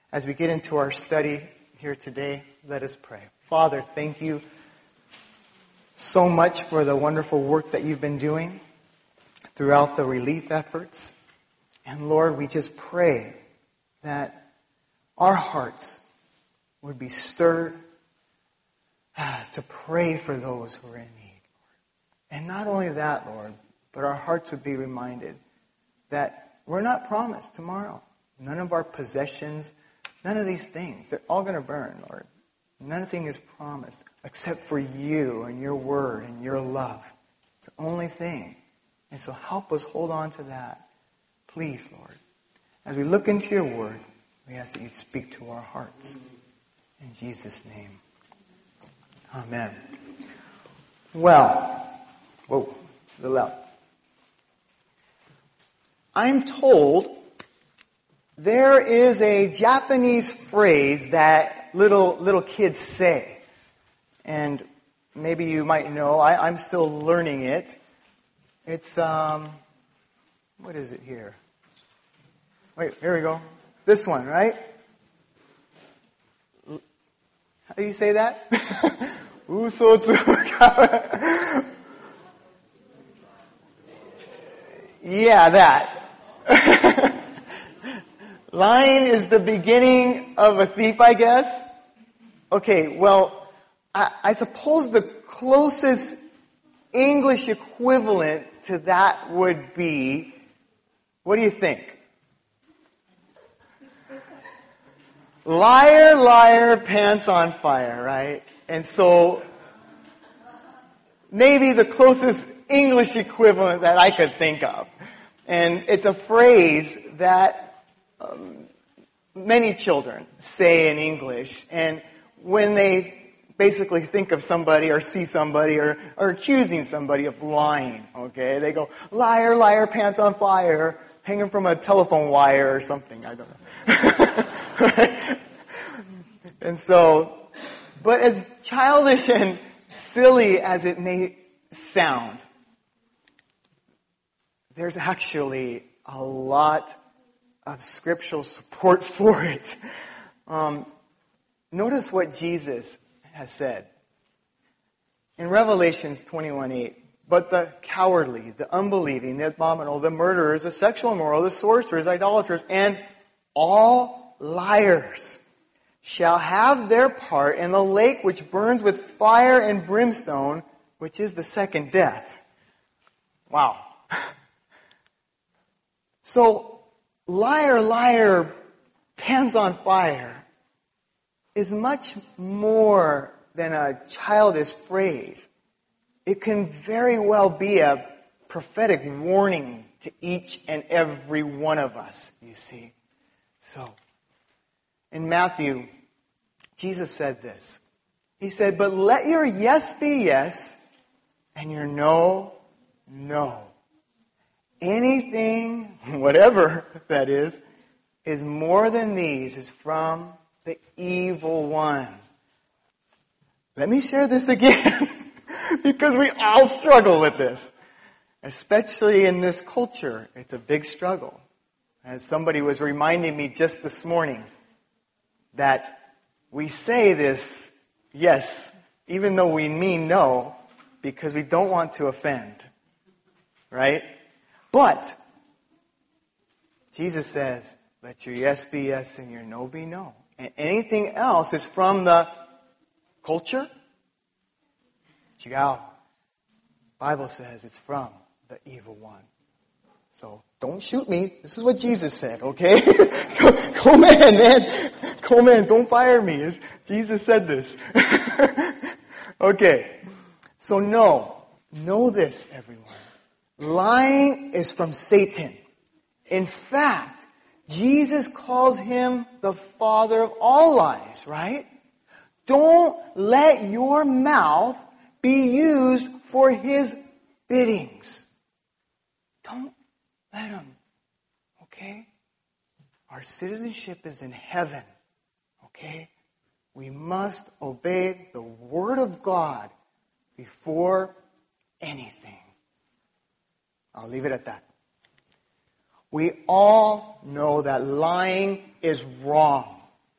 As we get into our study here today, let us pray. Father, thank you so much for the wonderful work that you've been doing throughout the relief efforts. And Lord, we just pray that our hearts would be stirred to pray for those who are in need. And not only that, Lord, but our hearts would be reminded that we're not promised tomorrow. None of our possessions, none of these things, they're all going to burn, Lord. Nothing is promised except for you and your word and your love. It's the only thing. And so help us hold on to that. Please, Lord. As we look into your word, we ask that you'd speak to our hearts. In Jesus' name. Amen. Well, whoa, a little loud. I'm told there is a Japanese phrase that little kids say. And maybe you might know, I'm still learning it. It's, what is it here? Wait, here we go. This one, right? How do you say that? Uso tsuka. Yeah, that. Lying is the beginning of a thief, I guess. Okay, well, I suppose the closest English equivalent to that would be, what do you think? Liar, liar, pants on fire, right? And so, maybe the closest English equivalent that I could think of. And it's a phrase that many children say in English. And when they basically think of somebody or see somebody or are accusing somebody of lying, okay, they go, liar, liar, pants on fire, hanging from a telephone wire or something. I don't know. Right? And so, but as childish and silly as it may sound, there's actually a lot of scriptural support for it. Notice what Jesus has said. In Revelation 21:8, but the cowardly, the unbelieving, the abominable, the murderers, the sexual immoral, the sorcerers, idolaters, and all liars shall have their part in the lake which burns with fire and brimstone, which is the second death. Wow. So, liar, liar, pants on fire is much more than a childish phrase. It can very well be a prophetic warning to each and every one of us, you see. So, in Matthew, Jesus said this. He said, but let your yes be yes, and your no, no. Anything, whatever that is more than these, is from the evil one. Let me share this again, because we all struggle with this. Especially in this culture, it's a big struggle. As somebody was reminding me just this morning, that we say this, yes, even though we mean no, because we don't want to offend. Right? But, Jesus says, let your yes be yes and your no be no. And anything else is from the culture. The Bible says it's from the evil one. So, don't shoot me. This is what Jesus said, okay? Come in, man. Come in. Don't fire me. Jesus said this. Okay. So, know this, everyone. Lying is from Satan. In fact, Jesus calls him the father of all lies, right? Don't let your mouth be used for his biddings. Don't let him. Okay? Our citizenship is in heaven. Okay? We must obey the Word of God before anything. I'll leave it at that. We all know that lying is wrong.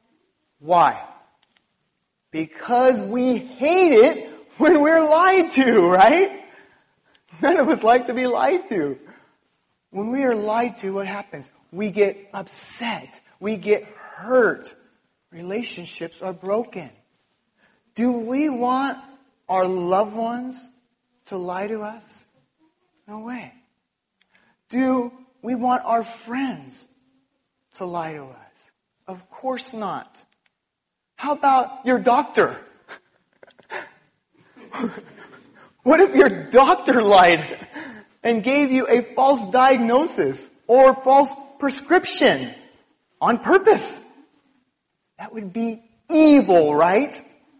Why? Because we hate it when we're lied to, right? None of us like to be lied to. When we are lied to, what happens? We get upset. We get hurt. Relationships are broken. Do we want our loved ones to lie to us? No way. Do we want our friends to lie to us? Of course not. How about your doctor? What if your doctor lied and gave you a false diagnosis or false prescription on purpose? That would be evil, right?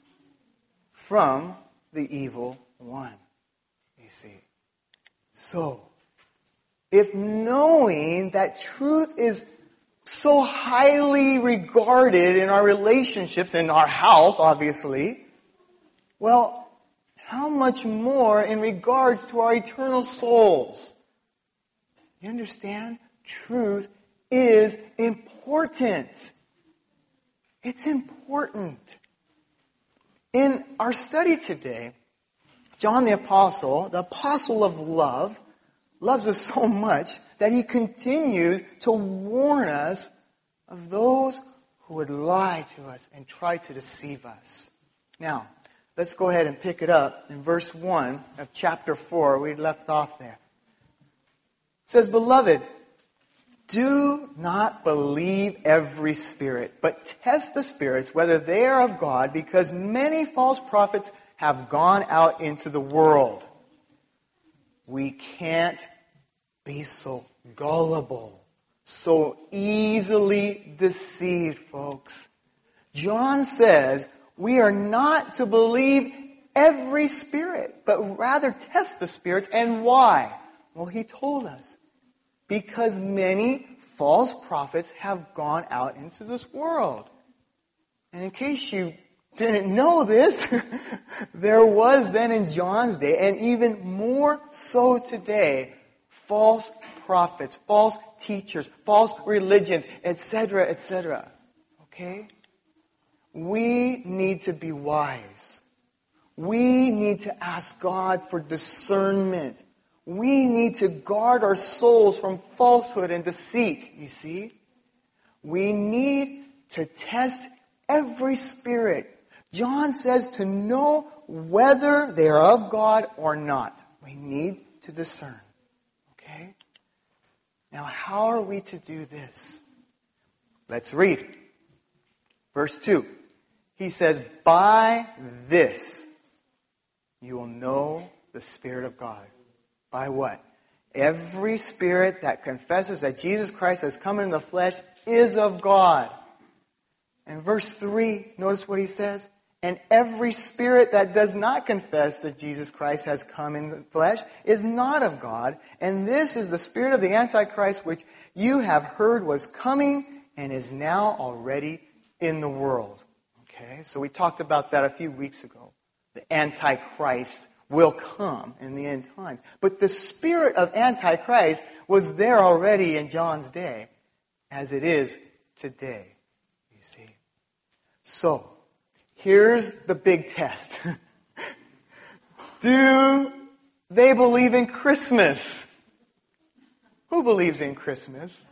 From the evil one, you see. So, if knowing that truth is so highly regarded in our relationships, in our health, obviously, well, how much more in regards to our eternal souls? You understand? Truth is important. It's important. In our study today, John the apostle of love, loves us so much that he continues to warn us of those who would lie to us and try to deceive us. Now, let's go ahead and pick it up in verse 1 of chapter 4. We left off there. It says, Beloved, do not believe every spirit, but test the spirits whether they are of God, because many false prophets have gone out into the world. We can't be so gullible, so easily deceived, folks. John says we are not to believe every spirit, but rather test the spirits. And why? Well, he told us. Because many false prophets have gone out into this world. And in case you didn't know this, there was then in John's day, and even more so today, false prophets, false teachers, false religions, etc., etc. Okay? We need to be wise. We need to ask God for discernment. We need to guard our souls from falsehood and deceit, you see. We need to test every spirit. John says to know whether they are of God or not. We need to discern. Okay? Now, how are we to do this? Let's read. Verse 2. He says, By this you will know the Spirit of God. By what? Every spirit that confesses that Jesus Christ has come in the flesh is of God. And verse 3, notice what he says. And every spirit that does not confess that Jesus Christ has come in the flesh is not of God. And this is the spirit of the Antichrist, which you have heard was coming and is now already in the world. Okay, so we talked about that a few weeks ago. The Antichrist will come in the end times. But the spirit of Antichrist was there already in John's day, as it is today, you see. So, here's the big test. Do they believe in Christmas? Who believes in Christmas?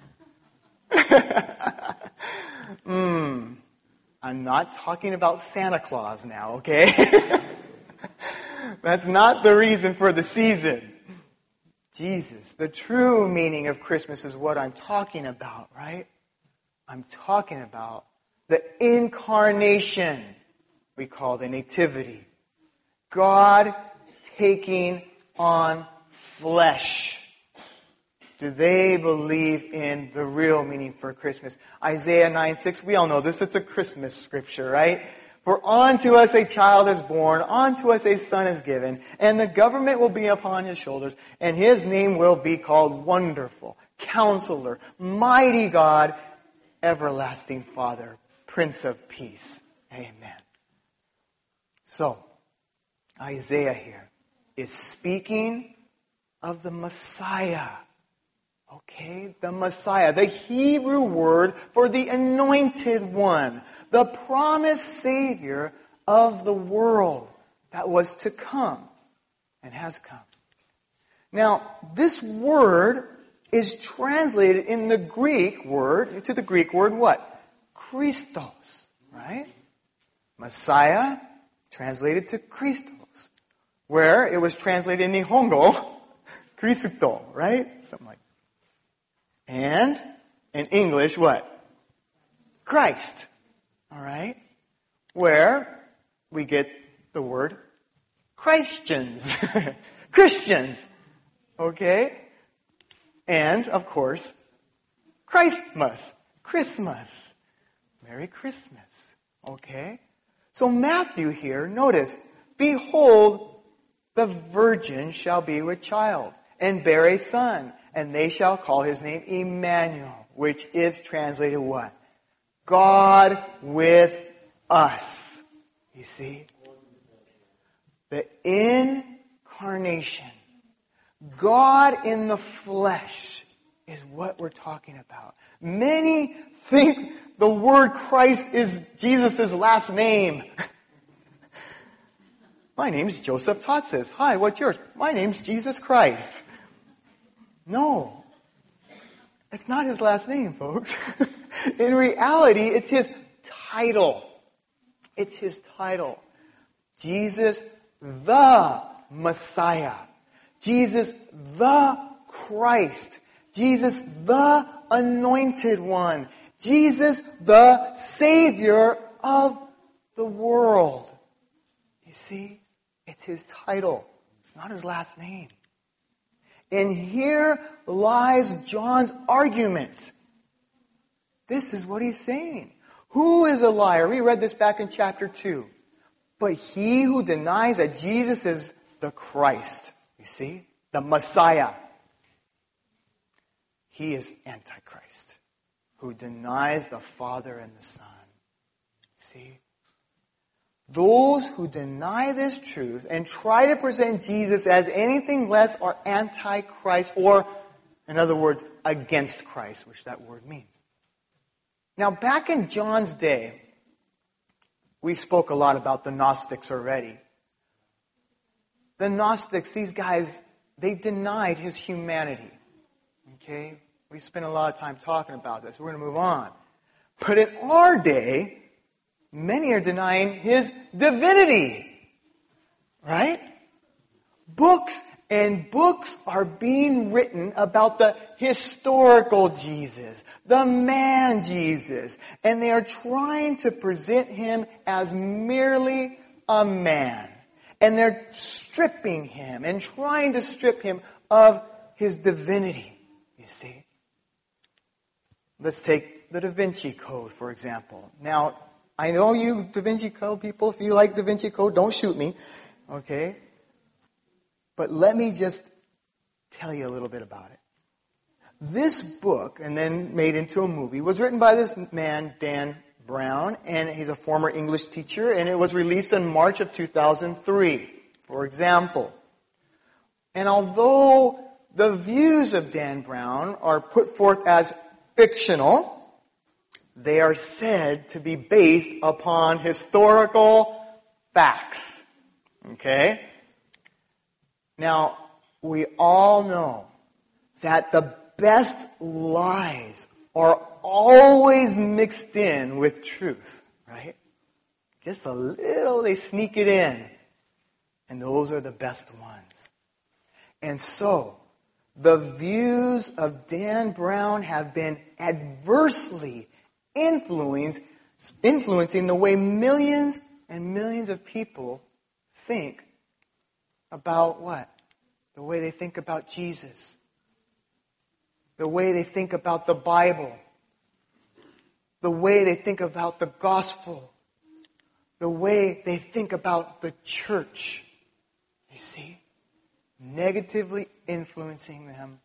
I'm not talking about Santa Claus now, okay? That's not the reason for the season. Jesus, the true meaning of Christmas is what I'm talking about, right? I'm talking about the incarnation, we call the nativity. God taking on flesh. Do they believe in the real meaning for Christmas? Isaiah 9:6, we all know this. It's a Christmas scripture, right? For unto us a child is born, unto us a son is given, and the government will be upon his shoulders, and his name will be called Wonderful, Counselor, Mighty God, Everlasting Father, Prince of Peace. Amen. So, Isaiah here is speaking of the Messiah. Okay, the Messiah, the Hebrew word for the anointed one, the promised Savior of the world that was to come and has come. Now, this word is translated in the Greek word, to the Greek word what? Christos, right? Messiah, translated to Christos, where it was translated in Nihongo, Christo, right? Something like that. And in English, what? Christ. All right? Where we get the word Christians. Christians. Okay? And, of course, Christmas. Christmas. Merry Christmas. Okay? So Matthew here, notice, behold, the virgin shall be with child and bear a son, and they shall call his name Emmanuel, which is translated what? God with us. You see? The incarnation. God in the flesh is what we're talking about. Many think the word Christ is Jesus' last name. My name's Joseph Tatsis. Hi, what's yours? My name's Jesus Christ. No. It's not his last name, folks. In reality, it's his title. It's his title. Jesus the Messiah. Jesus the Christ. Jesus the Anointed One. Jesus the Savior of the world. You see, it's his title. It's not his last name. And here lies John's argument. This is what he's saying. Who is a liar? We read this back in chapter 2. But he who denies that Jesus is the Christ, you see, the Messiah, he is Antichrist, who denies the Father and the Son. See? Those who deny this truth and try to present Jesus as anything less are Antichrist, or, in other words, against Christ, which that word means. Now, back in John's day, we spoke a lot about the Gnostics already. The Gnostics, these guys, they denied his humanity. Okay? We spent a lot of time talking about this. We're going to move on. But in our day, many are denying his divinity. Right? Books and books are being written about the historical Jesus, the man Jesus, and they are trying to present him as merely a man. And they're stripping him and trying to strip him of his divinity, you see. Let's take the Da Vinci Code, for example. Now, I know you Da Vinci Code people, if you like Da Vinci Code, don't shoot me, okay? But let me just tell you a little bit about it. This book, and then made into a movie, was written by this man, Dan Brown, and he's a former English teacher, and it was released in March of 2003, for example. And although the views of Dan Brown are put forth as fictional, they are said to be based upon historical facts. Okay? Now, we all know that the best lies are always mixed in with truth, right? Just a little, they sneak it in. And those are the best ones. And so, the views of Dan Brown have been adversely influencing the way millions and millions of people think about what? The way they think about Jesus. The way they think about the Bible. The way they think about the gospel. The way they think about the church. You see? Negatively influencing them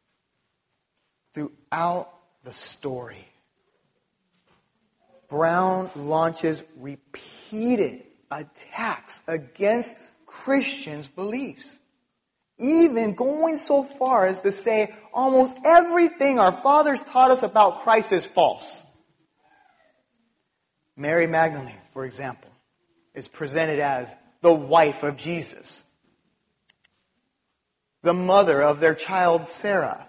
throughout the story. Brown launches repeated attacks against Christians' beliefs. even going so far as to say almost everything our fathers taught us about Christ is false. Mary Magdalene, for example, is presented as the wife of Jesus, the mother of their child Sarah,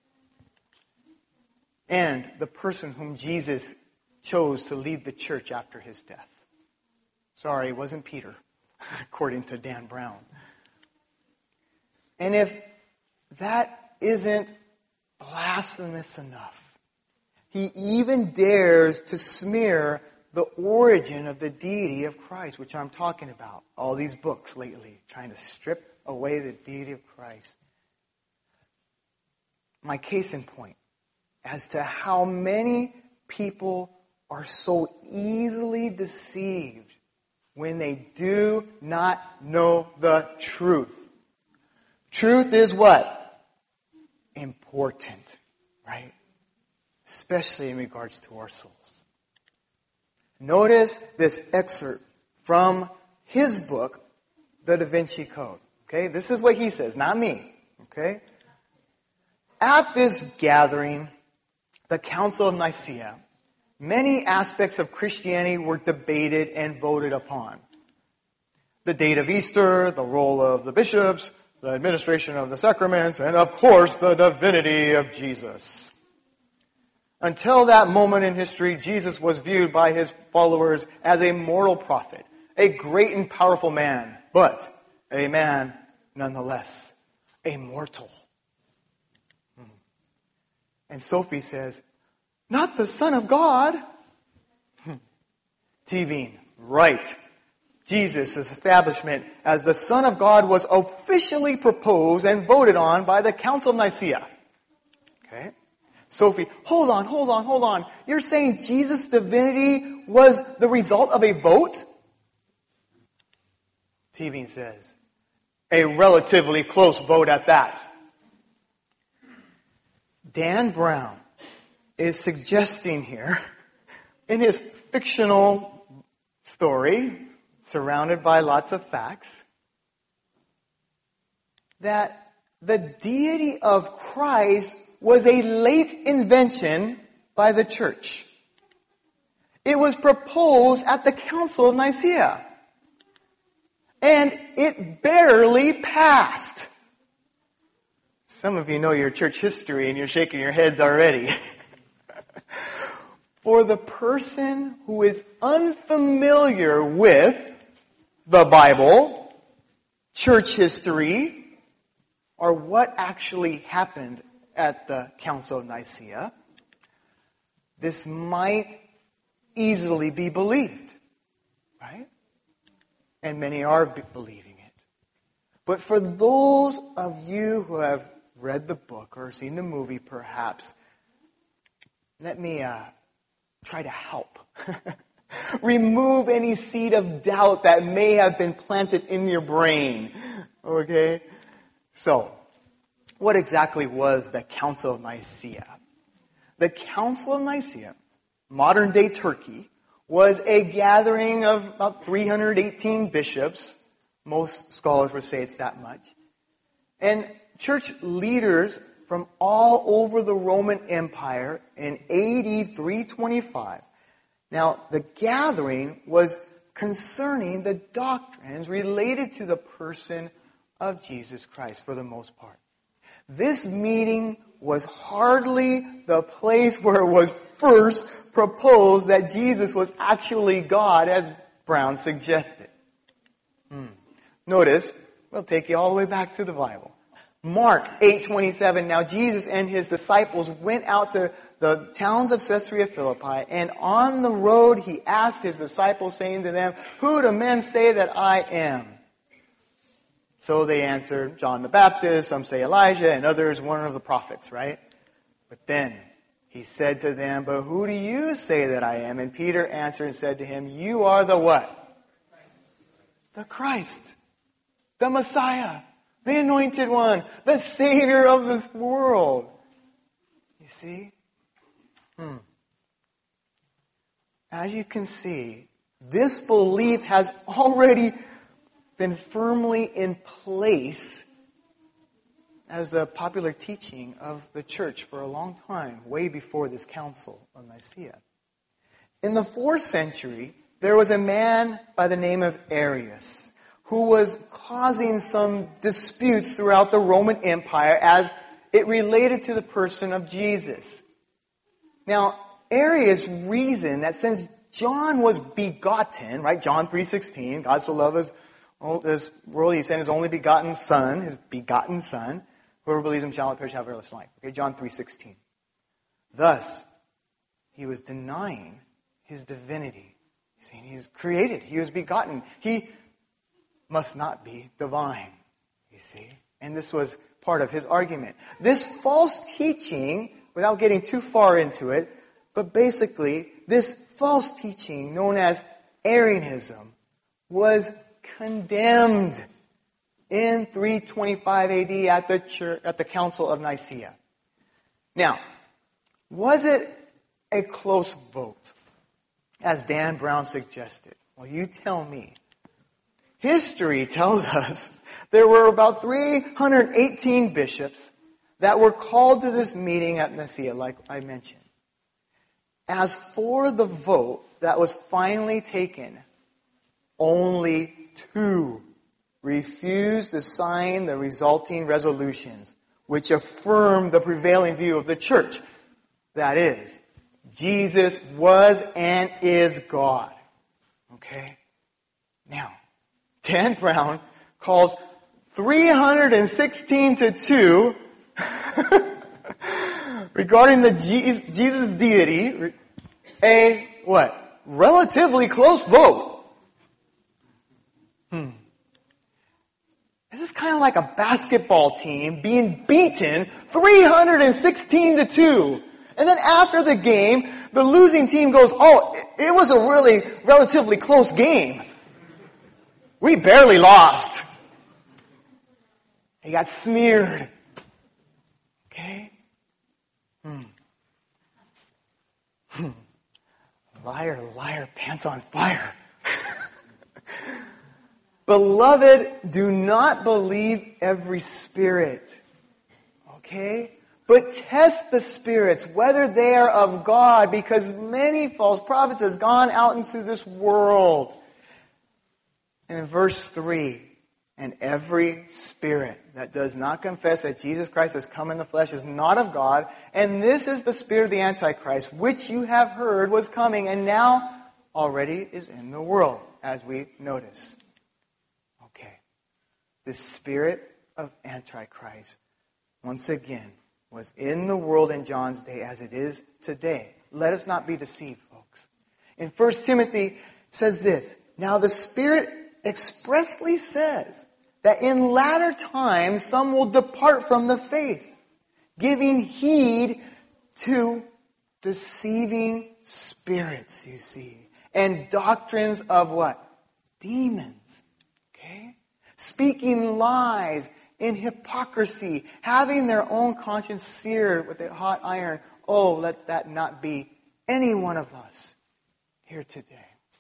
and the person whom Jesus chose to lead the church after his death. Sorry, it wasn't Peter, according to Dan Brown. And if that isn't blasphemous enough, he even dares to smear the origin of the deity of Christ, which I'm talking about. All these books lately, trying to strip away the deity of Christ. My case in point as to how many people are so easily deceived when they do not know the truth. Truth is what? Important, right? Especially in regards to our souls. Notice this excerpt from his book, The Da Vinci Code. Okay, this is what he says, not me. Okay? At this gathering, the Council of Nicaea, many aspects of Christianity were debated and voted upon. The date of Easter, the role of the bishops, the administration of the sacraments, and of course, the divinity of Jesus. Until that moment in history, Jesus was viewed by his followers as a moral prophet, a great and powerful man, but a man nonetheless, a mortal. And Sophie says, not the Son of God. T-Bean, right. Jesus' establishment as the Son of God was officially proposed and voted on by the Council of Nicaea. Okay? Sophie, hold on. You're saying Jesus' divinity was the result of a vote? T-Bean says, a relatively close vote at that. Dan Brown is suggesting here, in his fictional story, surrounded by lots of facts, that the deity of Christ was a late invention by the church. It was proposed at the Council of Nicaea, and it barely passed. Some of you know your church history and you're shaking your heads already. For the person who is unfamiliar with the Bible, church history, or what actually happened at the Council of Nicaea, this might easily be believed, right? And many are believing it. But for those of you who have read the book or seen the movie perhaps, let me try to help. Remove any seed of doubt that may have been planted in your brain. Okay? So, what exactly was the Council of Nicaea? The Council of Nicaea, modern day Turkey, was a gathering of about 318 bishops. Most scholars would say it's that much. And church leaders from all over the Roman Empire in AD 325. Now, the gathering was concerning the doctrines related to the person of Jesus Christ for the most part. This meeting was hardly the place where it was first proposed that Jesus was actually God, as Brown suggested. Notice, we'll take you all the way back to the Bible. Mark 8:27. Now Jesus and his disciples went out to the towns of Caesarea Philippi, and on the road he asked his disciples, saying to them, "Who do men say that I am?" So they answered, John the Baptist, some say Elijah, and others one of the prophets, right? But then he said to them, "But who do you say that I am?" And Peter answered and said to him, "You are the what?" The Christ, the Messiah, the Anointed One, the Savior of this world. You see? As you can see, this belief has already been firmly in place as the popular teaching of the church for a long time, way before this Council of Nicaea. In the 4th century, there was a man by the name of Arius who was causing some disputes throughout the Roman Empire as it related to the person of Jesus. Now, Arius reasoned that since John was begotten, right? John 3:16, God so loved this world, He sent His only begotten Son, His begotten Son. Whoever believes Him shall not perish, have everlasting life. Okay, John 3:16. Thus, He was denying His divinity. He's saying He's created, He was begotten. He must not be divine, you see. And this was part of his argument. This false teaching, without getting too far into it, but basically, this false teaching known as Arianism was condemned in 325 AD at the Council of Nicaea. Now, was it a close vote, as Dan Brown suggested? Well, you tell me. History tells us there were about 318 bishops that were called to this meeting at Nicaea, like I mentioned. As for the vote that was finally taken, only 2 refused to sign the resulting resolutions, which affirmed the prevailing view of the church. That is, Jesus was and is God. Okay? Now, Dan Brown calls 316 to 2 regarding the Jesus deity a what? Relatively close vote. This is kind of like a basketball team being beaten 316 to 2. And then after the game, the losing team goes, oh, it was a really relatively close game. We barely lost. He got smeared. Okay? Liar, liar, pants on fire. Beloved, do not believe every spirit. Okay? But test the spirits, whether they are of God, because many false prophets has gone out into this world. And in verse 3, and every spirit that does not confess that Jesus Christ has come in the flesh is not of God, and this is the spirit of the Antichrist, which you have heard was coming, and now already is in the world, as we notice. Okay. The spirit of Antichrist, once again, was in the world in John's day as it is today. Let us not be deceived, folks. In 1 Timothy, it says this, now the Spirit expressly says that in latter times some will depart from the faith, giving heed to deceiving spirits, you see, and doctrines of what? Demons. Okay? Speaking lies in hypocrisy, having their own conscience seared with a hot iron. Oh, let that not be any one of us here today.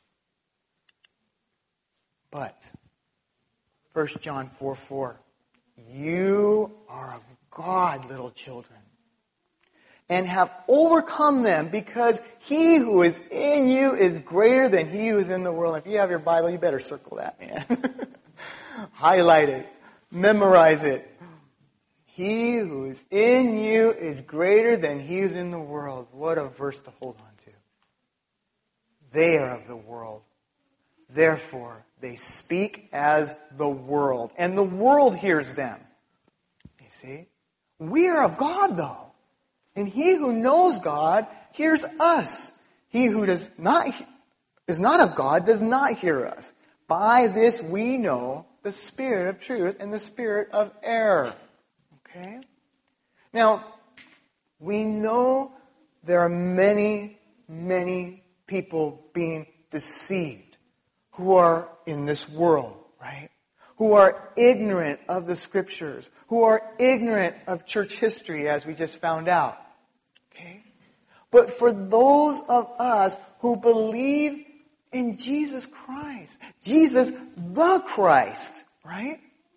But 1 John 4:4, you are of God, little children, and have overcome them, because he who is in you is greater than he who is in the world. If you have your Bible, you better circle that, man. Highlight it. Memorize it. He who is in you is greater than he who is in the world. What a verse to hold on to. They are of the world. Therefore, they speak as the world, and the world hears them. You see? We are of God, though. And he who knows God hears us. He who is not of God does not hear us. By this we know the spirit of truth and the spirit of error. Okay? Now, we know there are many, many people being deceived who are in this world, right? Who are ignorant of the Scriptures, who are ignorant of church history, as we just found out. Okay? But for those of us who believe in Jesus Christ, Jesus the Christ, right?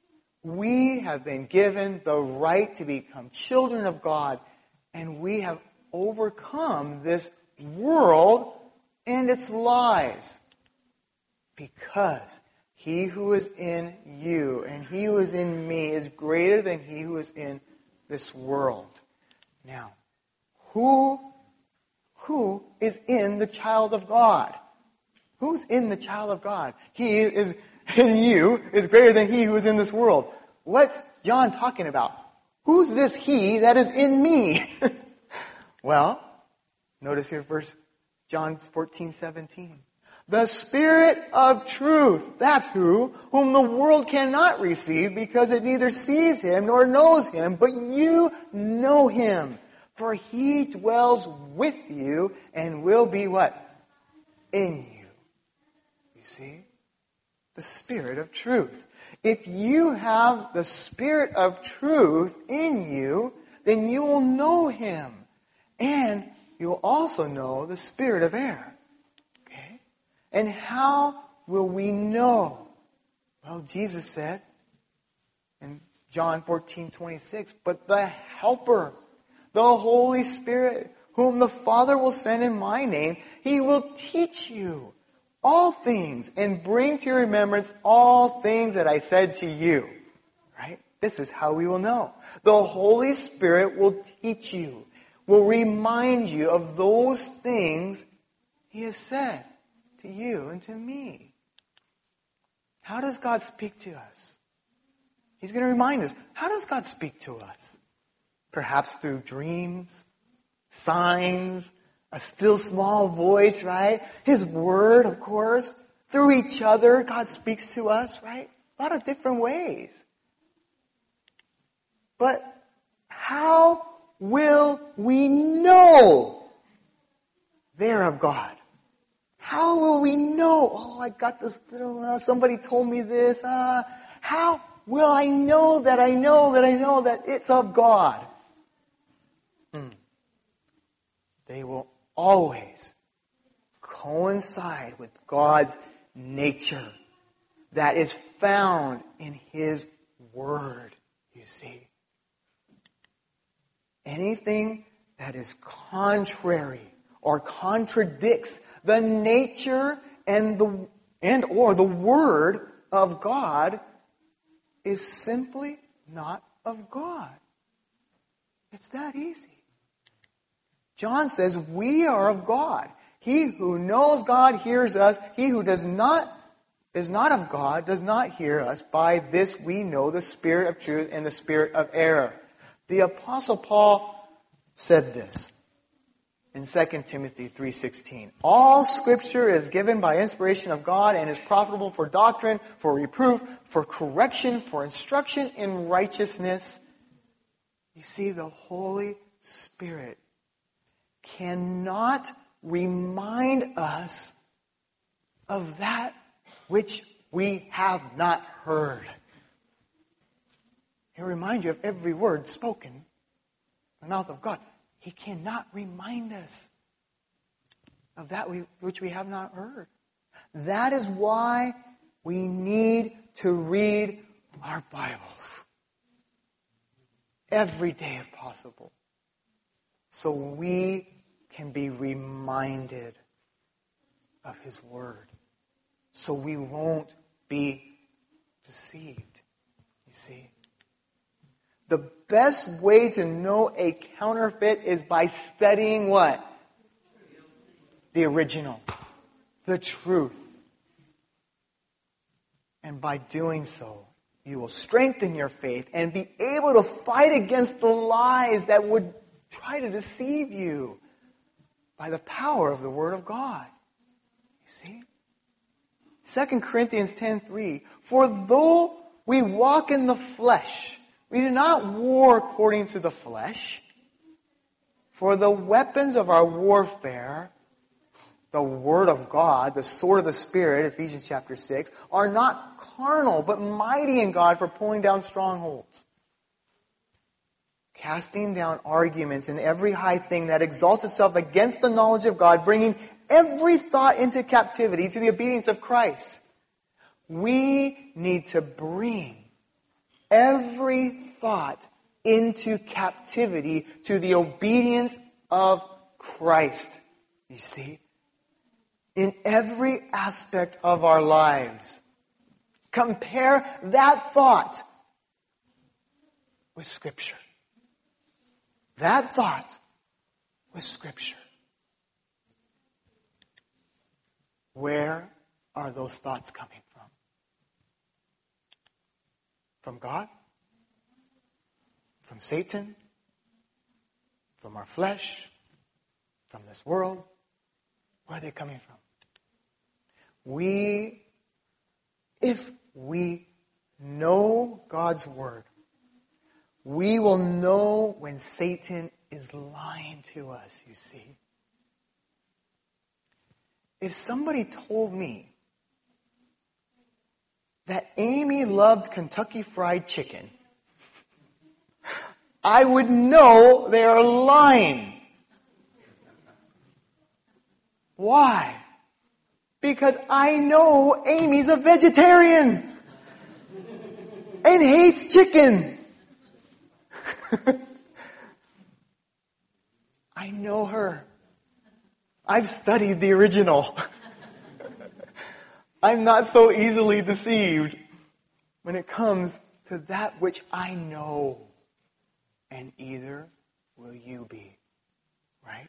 We have been given the right to become children of God, and we have overcome this world and its lies. Because he who is in you and he who is in me is greater than he who is in this world. Now, who is in the child of God? Who's in the child of God? He is in you is greater than he who is in this world. What's John talking about? Who's this he that is in me? Well, notice here John 14:17. The Spirit of truth, that's whom the world cannot receive because it neither sees him nor knows him, but you know him. For he dwells with you and will be what? In you. You see? The Spirit of truth. If you have the Spirit of truth in you, then you will know him. And you'll also know the spirit of error. Okay? And how will we know? Well, Jesus said in John 14:26, but the Helper, the Holy Spirit, whom the Father will send in my name, he will teach you all things and bring to your remembrance all things that I said to you. Right? This is how we will know. The Holy Spirit will teach you, will remind you of those things he has said to you and to me. How does God speak to us? He's going to remind us. How does God speak to us? Perhaps through dreams, signs, a still small voice, right? His word, of course. Through each other, God speaks to us, right? A lot of different ways. But how will we know they're of God? How will we know? Oh, I got this little, somebody told me this. How will I know that I know that I know that it's of God? They will always coincide with God's nature that is found in his word, you see. Anything that is contrary or contradicts the nature and or the word of God is simply not of God. It's that easy. John says we are of God. He who knows God hears us. He who is not of God does not hear us. By this we know the spirit of truth and the spirit of error. The Apostle Paul said this in 2 Timothy 3:16. All Scripture is given by inspiration of God and is profitable for doctrine, for reproof, for correction, for instruction in righteousness. You see, the Holy Spirit cannot remind us of that which we have not heard. He'll remind you of every word spoken from the mouth of God. He cannot remind us of that which we have not heard. That is why we need to read our Bibles every day if possible, so we can be reminded of his word, so we won't be deceived. You see? The best way to know a counterfeit is by studying what? The original. The truth. And by doing so, you will strengthen your faith and be able to fight against the lies that would try to deceive you by the power of the Word of God. You see? 2 Corinthians 10:3. For though we walk in the flesh, we do not war according to the flesh. For the weapons of our warfare, the Word of God, the sword of the Spirit, Ephesians chapter 6, are not carnal, but mighty in God for pulling down strongholds. Casting down arguments and every high thing that exalts itself against the knowledge of God, bringing every thought into captivity to the obedience of Christ. We need to bring every thought into captivity to the obedience of Christ. You see? In every aspect of our lives. Compare that thought with Scripture. That thought with Scripture. Where are those thoughts coming from? From God? From Satan? From our flesh? From this world? Where are they coming from? If we know God's Word, we will know when Satan is lying to us, you see. If somebody told me that Amy loved Kentucky Fried Chicken, I would know they are lying. Why? Because I know Amy's a vegetarian and hates chicken. I know her. I've studied the original. I'm not so easily deceived when it comes to that which I know. And either will you be. Right?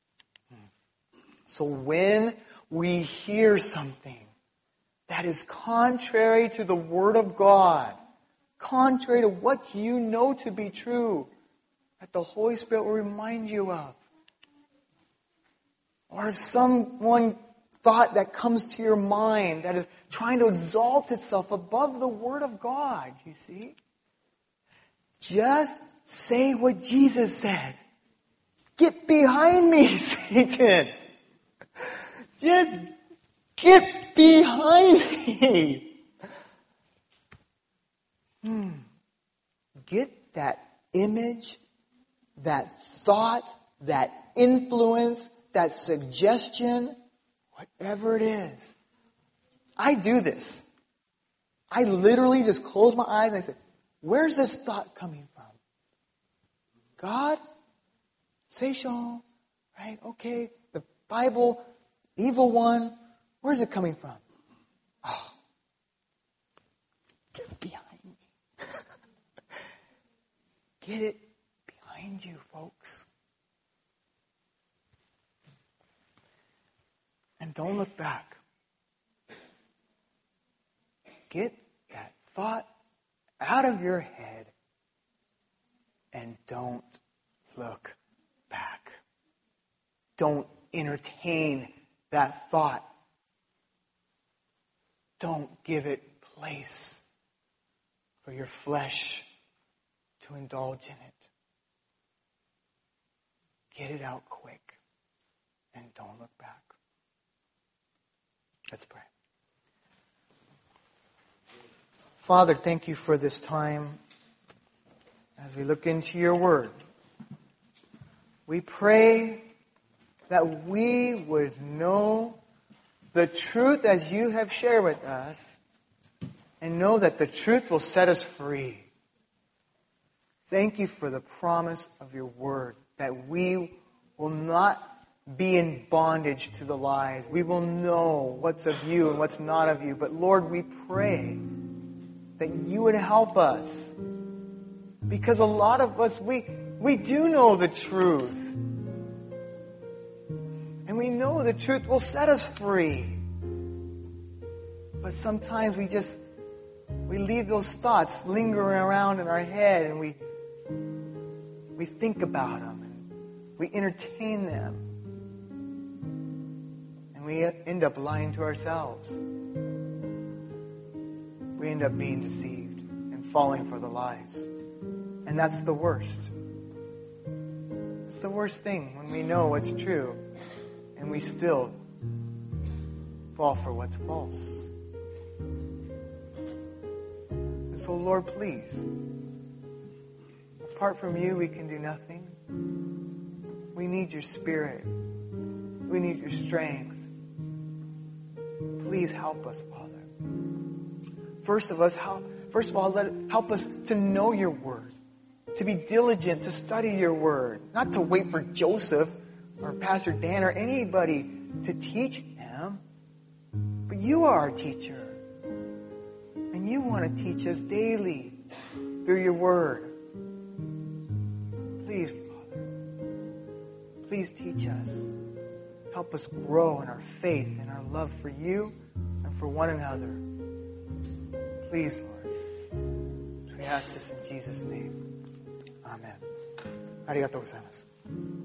So when we hear something that is contrary to the Word of God, contrary to what you know to be true, that the Holy Spirit will remind you of, or if someone thought that comes to your mind that is trying to exalt itself above the Word of God, you see, just say what Jesus said. Get behind me, Satan. Just get behind me. Get that image, that thought, that influence, that suggestion, whatever it is. I do this. I literally just close my eyes and I say, where's this thought coming from? God? Say, Sean. Right? Okay. The Bible, the evil one, where's it coming from? Oh. Get behind me. Get it behind you, folks. And don't look back. Get that thought out of your head and don't look back. Don't entertain that thought. Don't give it place for your flesh to indulge in it. Get it out quick and don't look back. Let's pray. Father, thank you for this time as we look into your word. We pray that we would know the truth as you have shared with us and know that the truth will set us free. Thank you for the promise of your word that we will not be in bondage to the lies. We will know what's of you and what's not of you. But Lord, we pray that you would help us. Because a lot of us, we do know the truth. And we know the truth will set us free. But sometimes we leave those thoughts lingering around in our head and we think about them and we entertain them. And we end up lying to ourselves. We end up being deceived and falling for the lies. And that's the worst. It's the worst thing when we know what's true and we still fall for what's false. And so, Lord, please, apart from you, we can do nothing. We need your Spirit. We need your strength. Please help us, Father. First First of all, help us to know your word, to be diligent, to study your word, not to wait for Joseph or Pastor Dan or anybody to teach them, but you are our teacher. And you want to teach us daily through your word. Please, Father, please teach us. Help us grow in our faith and our love for you and for one another. Please, Lord. We ask this in Jesus' name. Amen. ありがとうございます。